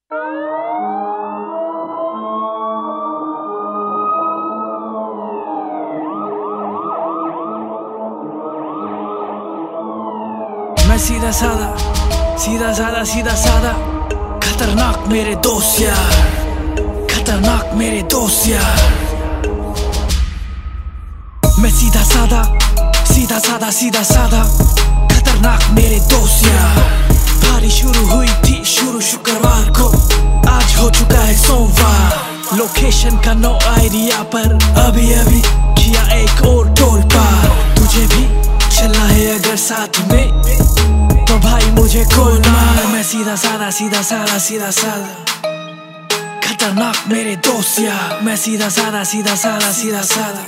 मैं सीधा साधा, सीधा साधा, सीधा साधा, खतरनाक मेरे दोस्त यार, खतरनाक मेरे दोस्त यार। मैं सीधा साधा, सीधा साधा, सीधा साधा, खतरनाक मेरे दोस्त यार। बारिश शुरू हुई थी शुक्रवार को, आज हो चुका है सोमवार। लोकेशन का नो आइडिया पर अभी अभी किया एक और टोल पार। तुझे भी चलना है अगर साथ में तो भाई मुझे कॉल मार। मैं सीधा साधा, सीधा साधा, सीधा साधा, खतरनाक मेरे दोस्त यार। मैं सीधा साधा, सीधा साधा, सीधा साधा,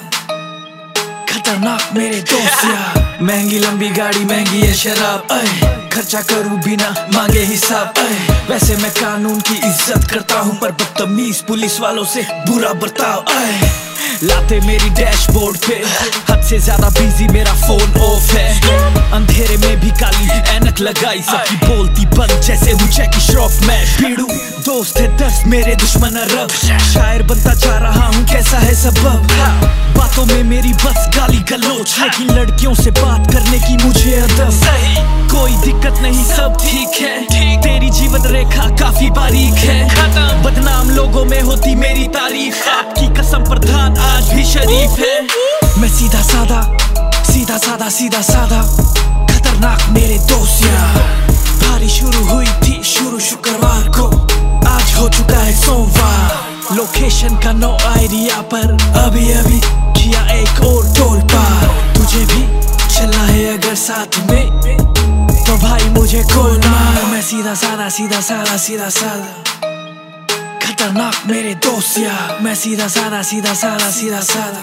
खतरनाक मेरे दोस्त यार। महंगी लंबी गाड़ी, महंगी है शराब, खर्चा करूं बिना मांगे हिसाब। वैसे मैं कानून की इज्जत करता हूं, पर बदतमीज पुलिस वालों से बुरा बर्ताव। लाते मेरी डैशबोर्ड पे, हद से ज्यादा बिजी मेरा फोन ऑफ है। अंधेरे में भी काली ऐनक लगाई, सबकी बोलती बंद जैसे हूँ जैकी श्रॉफ। मैं भीड़ू दोस्त है 10 मेरे दुश्मन रब। शायर बनता जा रहा हूँ, कैसा है सबब? बातों में मेरी बस गाली गलोच, लेकिन लड़कियों से बात करने की मुझे अदब। सही कोई दिक्कत नहीं, सब ठीक है। तेरी जीवन रेखा काफी बारीक है। बदनाम लोगों में होती मेरी तारीफ, आपकी कसम प्रधान आज भी शरीफ है। मैं सीधा साधा, सीधा साधा, सीधा साधा, खतरनाक मेरे दोस्त यार। बारिश शुरू हुई थी शुक्रवार को, आज हो चुका है सोमवार। लोकेशन का नो आइडिया पर अभी अभी किया एक और टोल पार। तुझे भी चलना है अगर साथ में तो भाई मुझे कॉल मार। मैं सीधा साधा, सीधा साधा, सीधा साधा, खतरनाक मेरे दोस्त यार। मैं सीधा साधा, सीधा साधा, सीधा साधा,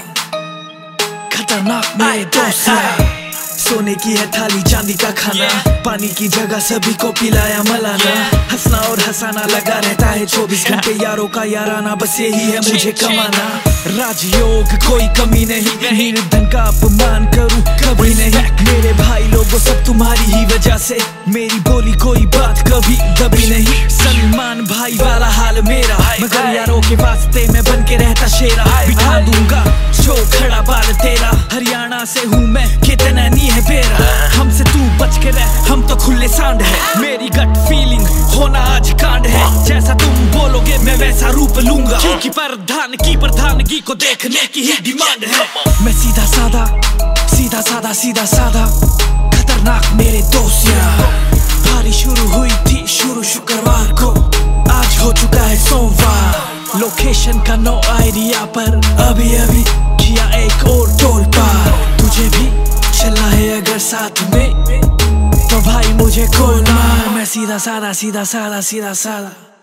खतरनाक मेरे दोस्त यार। सोने की है थाली, चांदी का खाना, पानी की जगह सभी को पिलाया मलाना। हंसना और हंसाना लगा रहता है 24 घंटे, यारों का याराना बस यही है मुझे कमाना। राजयोग कोई कमी नहीं, निर्धन का अपमान करूं कभी नहीं। मेरे भाई लोगों सब तुम्हारी ही वजह से, मेरी बोली कोई बात कभी दबी नहीं। सलमान भाई वाला हाल मेरा, मगर यारों के वास्ते मैं बन के रहता शेरा। बिठा दूंगा जो खड़ा बाल तेरा, हरियाणा से हूँ मैं, कितना नहीं है बेरा। हमसे तू बच के रह, हम तो खुले सांड है। मेरी गट फीलिंग होना आज कांड है, जैसा तुम बोलोगे मैं वैसा रूप लूंगा, क्योंकि प्रधान की प्रधानगी को देखने की ही डिमांड है। मैं सीधा साधा, सीधा साधा, सीधा साधा, खतरनाक मेरे दोस्त यार। बारिश शुरू हुई थी शुक्रवार को, आज हो चुका है सोमवार। लोकेशन का नो आइडिया पर अभी अभी किया एक और टोल पार। तुझे भी चलना है अगर साथ में तो भाई मुझे कॉल मार। मैं सीधा साधा, सीधा साधा, सीधा साधा,